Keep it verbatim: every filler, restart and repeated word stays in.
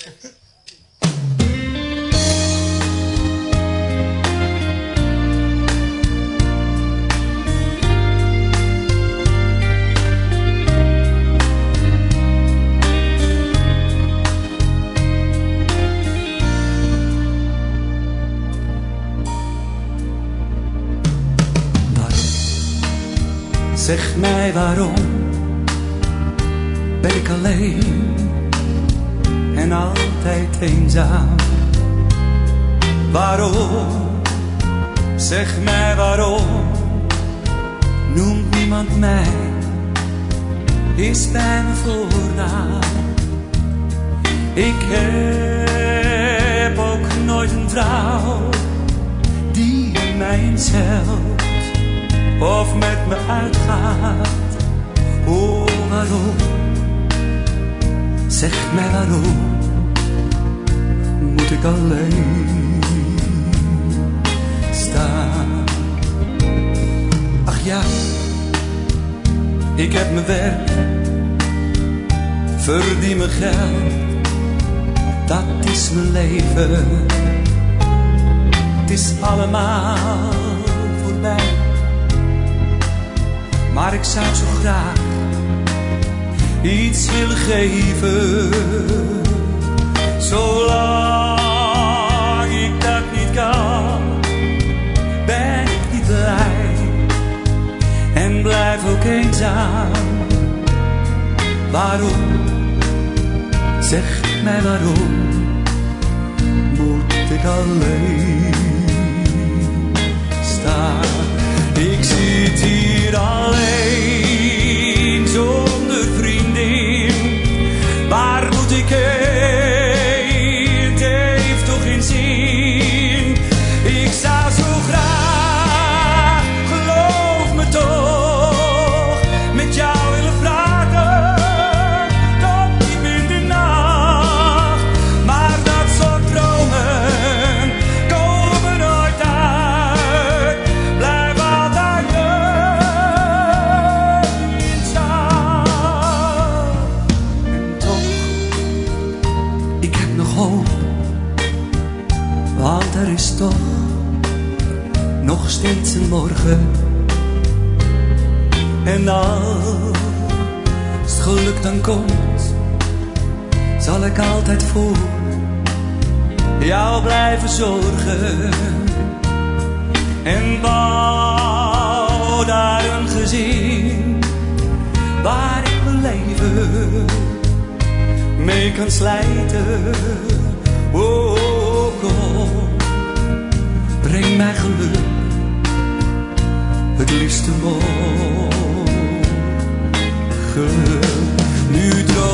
Zeg mij waarom ben ik alleen en altijd eenzaam? Waarom, zeg mij waarom, noemt niemand mij, is bij me voornaam. Ik heb ook nooit een vrouw die mij eens helpt of met me uitgaat. Oh, waarom, zeg mij waarom, moet ik alleen staan? Ach ja, ik heb mijn werk, verdien mijn geld, dat is mijn leven. Het is allemaal voorbij, maar ik zou zo graag iets willen geven. Zolang ik dat niet kan, ben ik niet blij en blijf ook eenzaam. Waarom, zeg mij waarom, moet ik alleen staan? Ik zit hier alleen, zonder vriendin. Waar moet ik heen? Het heeft toch geen zin. Ik zou zo graag, geloof me toch, met jou willen praten tot diep in de nacht. Maar dat soort dromen komen nooit uit. Blijf altijd eenzaam. En toch, ik heb nog hoop, want er is toch nog steeds een morgen. En als het geluk dan komt, zal ik altijd voor jou blijven zorgen. En bouw daar een gezin waar ik mijn leven mee kan slijten. Oh, kom, breng mij geluk, het liefste morgen. Nu droom